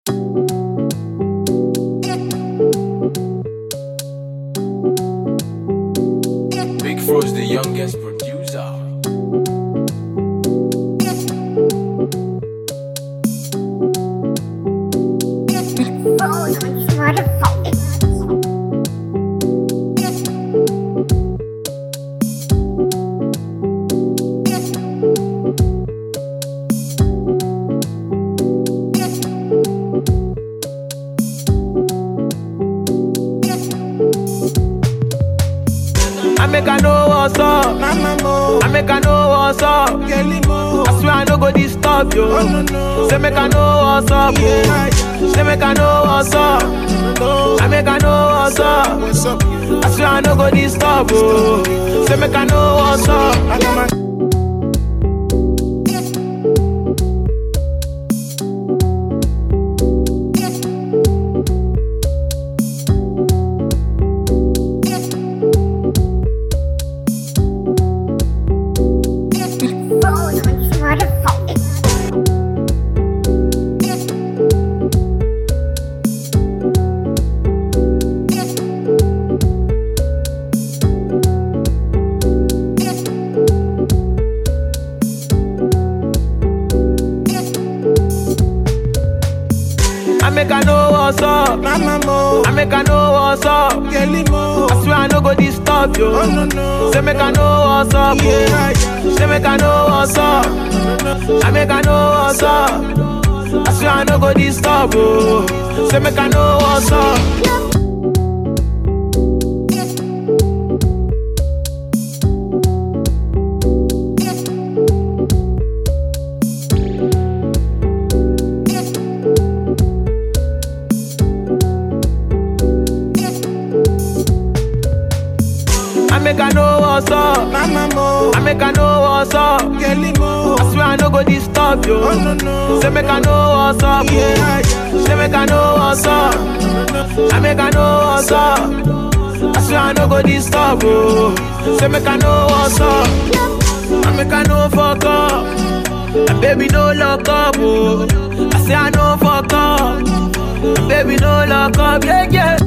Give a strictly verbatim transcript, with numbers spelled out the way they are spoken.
Big Fro's the youngest producer. I make I know what's up, Mama mo, I make I know what's up. Kelly mo, I swear I no go disturb you. oh no no, Say make I know what's up, yeah, oh. yeah, Say make I know what's up, no, I make I know what's up. what's up, you? I swear I no go disturb you. Say make I know what's up. I got my I make I know what's up, Mama mo, I make I know what's up. Kelly mo, I swear I no go disturb you. oh no no, Say make I know what's up, oh. yeah, yeah, Say make I know what's up, I make I know what's up. I swear I no go disturb you. Say make I know what's up. I make I know what's up, Mama mo, I make I know what's up. Kelly mo, I swear I no go disturb you. oh no no, Say make I know what's up, oh. yeah, yeah, Say make I know what's up, I make I know what's up. I swear I no go disturb you. Say make I know what's up, I make I know fuck up. And baby no lock up, oh. I say I know fuck up. And baby no lock up, yeah yeah.